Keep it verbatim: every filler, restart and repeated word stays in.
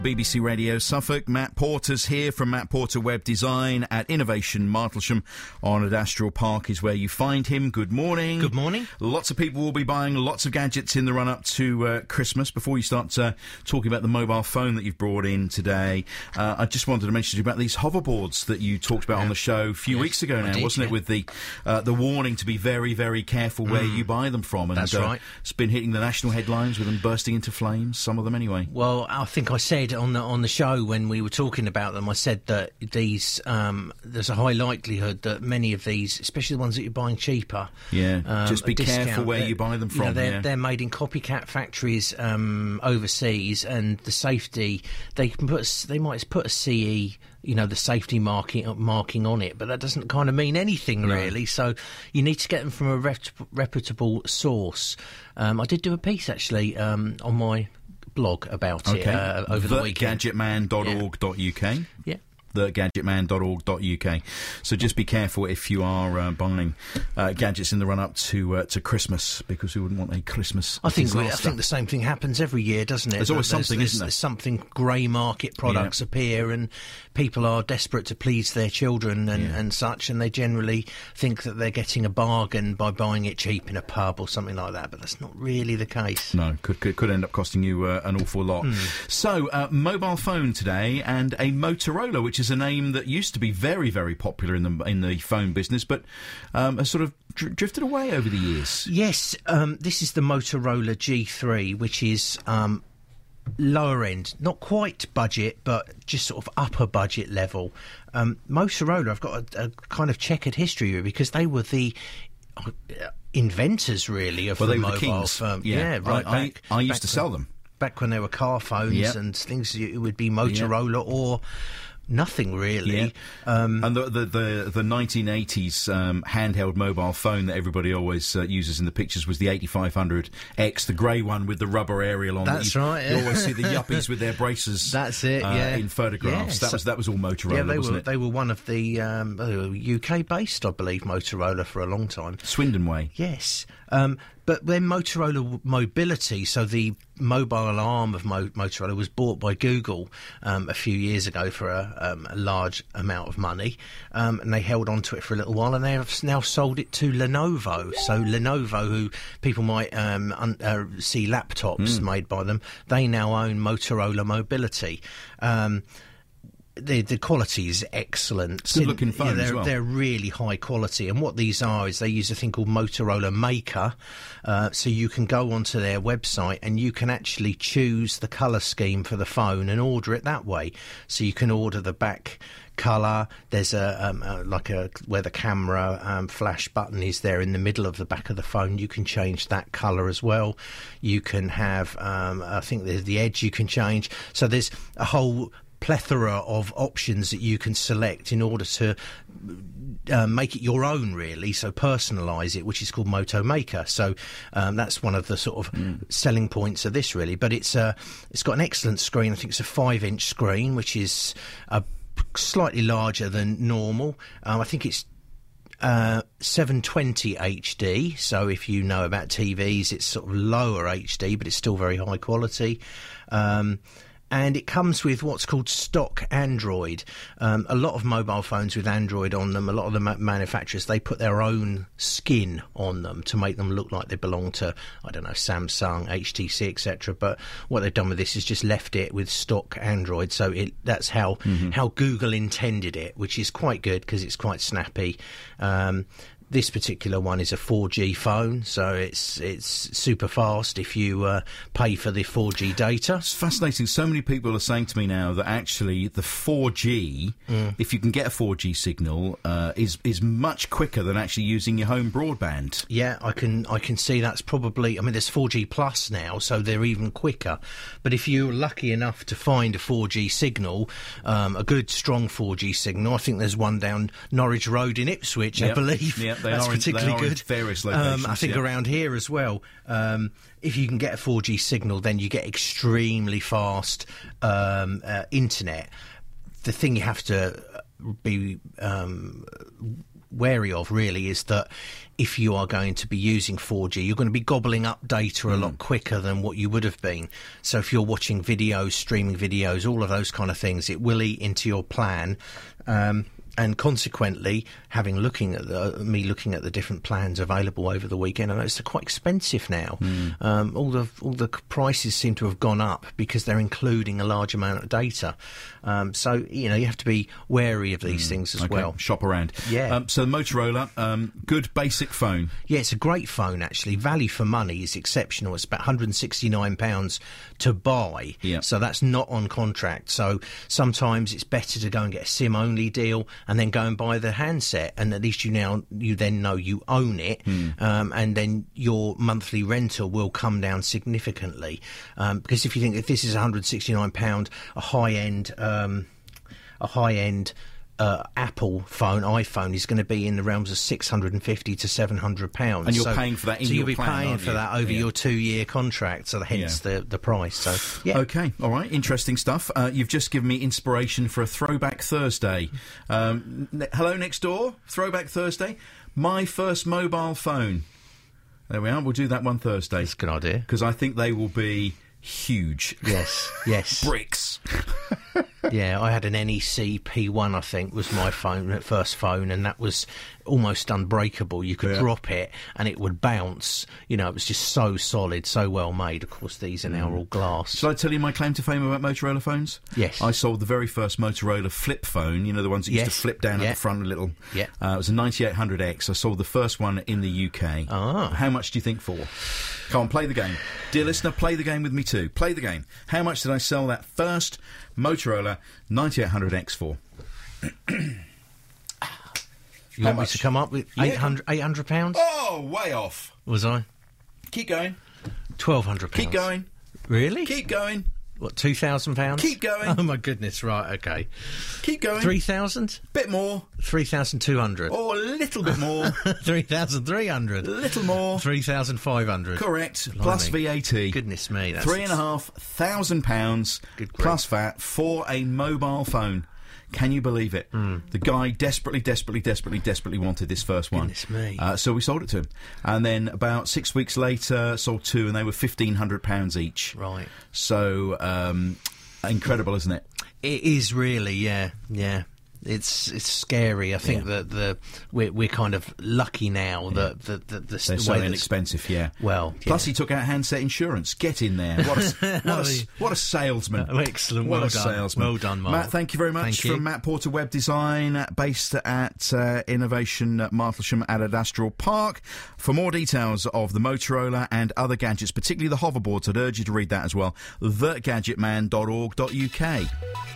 B B C Radio Suffolk. Matt Porter's here from Matt Porter Web Design at Innovation Martlesham on Adastral Park is where you find him. Good morning. Good morning. Lots of people will be buying lots of gadgets in the run-up to uh, Christmas. Before you start uh, talking about the mobile phone that you've brought in today, uh, I just wanted to mention to you about these hoverboards that you talked about yeah. on the show a few yes, weeks ago now, did, wasn't yeah. it, with the uh, the warning to be very, very careful where mm. you buy them from. And, That's uh, right. It's been hitting the national headlines with them bursting into flames, some of them anyway. Well, I think I said on the on the show when we were talking about them, I said that these um, there's a high likelihood that many of these, especially the ones that you're buying cheaper, yeah, um, just be careful where you buy them from. You know, they're, yeah. they're made in copycat factories um, overseas, and the safety they can put a, they might put a C E, you know, the safety marking marking on it, but that doesn't kind of mean anything no. really. So you need to get them from a rep- reputable source. Um, I did do a piece actually um, on my blog about okay. it uh, over the, the weekend. gadget man dot org dot U K Yeah. the gadget man dot org dot U K. So just be careful if you are uh, buying uh, gadgets in the run-up to uh, to Christmas, because we wouldn't want a Christmas I think we, I disaster. think the same thing happens every year, doesn't it? There's always there's, something, there's, isn't there? There's something grey market products yeah. appear, and people are desperate to please their children and, yeah. and such, and they generally think that they're getting a bargain by buying it cheap in a pub or something like that, but that's not really the case. No, could could, could end up costing you uh, an awful lot. Mm. So, uh, mobile phone today, and a Motorola, which is a name that used to be very, very popular in the in the phone business, but um, has sort of dr- drifted away over the years. Yes, um, this is the Motorola G three, which is um, lower end, not quite budget, but just sort of upper budget level. Um, Motorola, I've got a, a kind of checkered history here, because they were the uh, inventors, really, of well, the they were mobile the kings. phone. Yeah, yeah right. I, back, I, I used back to sell them. Back when there were car phones yep. and things, it would be Motorola yep. or nothing really. Yeah. Um, and the the the, the nineteen eighties um, handheld mobile phone that everybody always uh, uses in the pictures was the eighty-five hundred X, the grey one with the rubber aerial on. That's that you, right. You always see the yuppies with their braces. That's it. Uh, yeah. in photographs. Yeah. That was that was all Motorola. Yeah, they wasn't were it? they were one of the um, U K based, I believe, Motorola for a long time. Swindon way. Yes. Um, but when Motorola Mobility, so the mobile arm of Mo- Motorola, was bought by Google um, a few years ago for a, um, a large amount of money, um, and they held on to it for a little while, and they have now sold it to Lenovo. So Lenovo, who people might um, un- uh, see laptops mm. made by them, they now own Motorola Mobility. Um, The the quality is excellent. Good looking phone yeah, they're, as well. They're really high quality, and what these are is they use a thing called Motorola Maker, uh, so you can go onto their website and you can actually choose the colour scheme for the phone and order it that way. So you can order the back colour. There's a, um, a like a where the camera um, flash button is there in the middle of the back of the phone. You can change that colour as well. You can have um, I think there's the edge you can change. So there's a whole plethora of options that you can select in order to uh, make it your own, really, so personalise it, which is called Moto Maker. So um, that's one of the sort of mm. selling points of this, really. But it's uh, it's got an excellent screen. I think it's a five inch screen, which is uh, slightly larger than normal. Um, I think it's Uh, seven twenty H D, so if you know about T Vs, it's sort of lower H D, but it's still very high quality. Um, and it comes with what's called stock Android. Um, a lot of mobile phones with Android on them, a lot of the ma- manufacturers, they put their own skin on them to make them look like they belong to, I don't know, Samsung, H T C, et cetera. But what they've done with this is just left it with stock Android. So it, that's how mm-hmm. how Google intended it, which is quite good because it's quite snappy. Um, This particular one is a four G phone, so it's it's super fast if you uh, pay for the four G data. It's fascinating. So many people are saying to me now that actually the four G, mm. if you can get a four G signal, uh, is is much quicker than actually using your home broadband. Yeah, I can I can see that's probably. I mean, there's four G plus now, so they're even quicker. But if you're lucky enough to find a four G signal, um, a good strong four G signal, I think there's one down Norwich Road in Ipswich, yep. I believe. Yep. They That's are in, particularly they are good. In various locations. Um, I think yeah. around here as well. Um, if you can get a four G signal, then you get extremely fast um, uh, internet. The thing you have to be um, wary of, really, is that if you are going to be using four G, you're going to be gobbling up data a mm. lot quicker than what you would have been. So if you're watching videos, streaming videos, all of those kind of things, it will eat into your plan. Um, And consequently, having looking at the, me looking at the different plans available over the weekend, I noticed they're quite expensive now. Mm. Um, all the all the prices seem to have gone up because they're including a large amount of data. Um, so you know you have to be wary of these mm. things as okay. well. Shop around. Yeah. Um, so the Motorola, um, good basic phone. Yeah, it's a great phone actually. Value for money is exceptional. It's about one hundred sixty-nine pounds to buy. Yeah. So that's not on contract. So sometimes it's better to go and get a SIM only deal and then go and buy the handset, and at least you now you then know you own it, mm. um, and then your monthly rental will come down significantly. Um, because if you think if this is one hundred sixty-nine pounds, a high end, um, a high end. Uh, Apple phone, iPhone, is going to be in the realms of six hundred fifty to seven hundred pounds. And you're so, paying for that in so your you'll be plan, paying for you? that over yeah. your two-year contract, so hence yeah. the, the price. So, yeah. Okay, all right, interesting stuff. Uh, you've just given me inspiration for a Throwback Thursday. Um, ne- hello, next door, Throwback Thursday. My first mobile phone. There we are, we'll do that one Thursday. That's a good idea. Because I think they will be huge. Yes, yes. Bricks. Yeah, I had an N E C P one, I think, was my phone, first phone, and that was almost unbreakable. You could yeah. drop it and it would bounce. You know, it was just so solid, so well made. Of course, these are now mm. all glass. Shall I tell you my claim to fame about Motorola phones? Yes. I sold the very first Motorola flip phone, you know, the ones that yes. used to flip down yeah. at the front a little. Yeah. Uh, it was a ninety-eight hundred X. I sold the first one in the U K. Ah. How much do you think for? Come on, play the game. Dear listener, play the game with me too. Play the game. How much did I sell that first Motorola ninety-eight hundred X for? You want me to come up with eight hundred yeah. eight hundred pounds? Oh, way off. Was I? Keep going. twelve hundred pounds. Keep going. Really? Keep going. What, two thousand pounds? Keep going. Oh, my goodness, right, OK. Keep going. three thousand? Bit more. three thousand two hundred. Oh, a little bit more. three thousand three hundred. A little more. three thousand five hundred. Correct. Blimey. Plus V A T. Goodness me. That's Three and a half thousand pounds plus V A T for a mobile phone. Can you believe it? Mm. The guy desperately, desperately, desperately, desperately wanted this first one. Goodness me. Uh, so we sold it to him. And then about six weeks later, sold two, and they were fifteen hundred pounds each. Right. So, um, incredible, isn't it? It is really, yeah, yeah. It's it's scary. I think yeah. that the we're we're kind of lucky now yeah. that the the, the, They're the so way inexpensive. Yeah. Well, plus yeah. he took out handset insurance. Get in there. What a what a, what a salesman. Oh, excellent. What well a done. salesman. Well done, Mark. Matt, thank you very much. Thank From you. Matt Porter Web Design, based at uh, Innovation Martlesham at Adastral Park. For more details of the Motorola and other gadgets, particularly the hoverboards, I'd urge you to read that as well. the gadget man dot org dot U K.